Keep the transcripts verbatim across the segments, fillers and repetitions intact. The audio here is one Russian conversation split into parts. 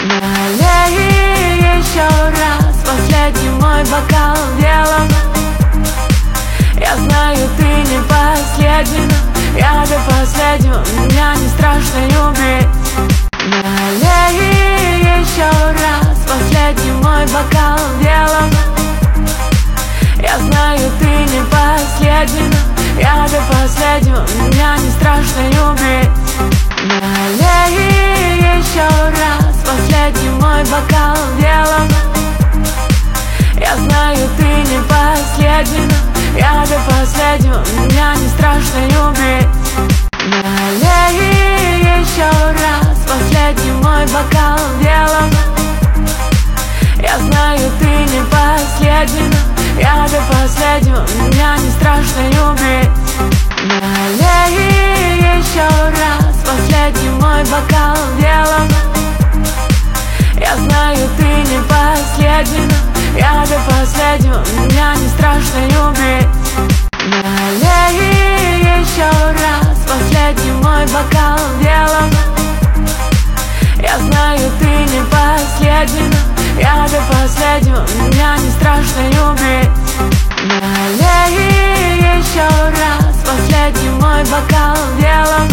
Налей еще раз, последний мой бокал делом. Я знаю, ты не последний, но я до последнего, меня не страшно любить. Налей еще раз, последний мой бокал делом. Я знаю, ты не последний, но я до последнего, меня не страшно любить. Налей еще раз, последний мой бокал делом. Я знаю, ты не последний, но я до последнего, меня не страшно любить. Налей еще раз, последний мой бокал делом. Я знаю, ты не последний, но я до последнего, меня не страшно любить. Налей еще раз, последний мой бокал делом. Я знаю, ты не последний, но я до последнего, меня не страшно любить. Налей еще раз, последний мой бокал делом. Я знаю, ты не последний, но я до последнего, меня не страшно любить. Налей еще раз, последний мой бокал делом.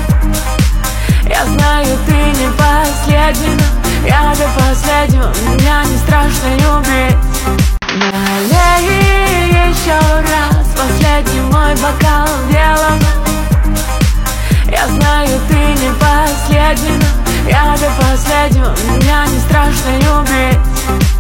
Я знаю, ты не последний, но я до последнего, меня не страшно любить. Налей еще раз, последний мой бокал делом. Я знаю, ты не последний, но я до последнего, меня не страшно любить.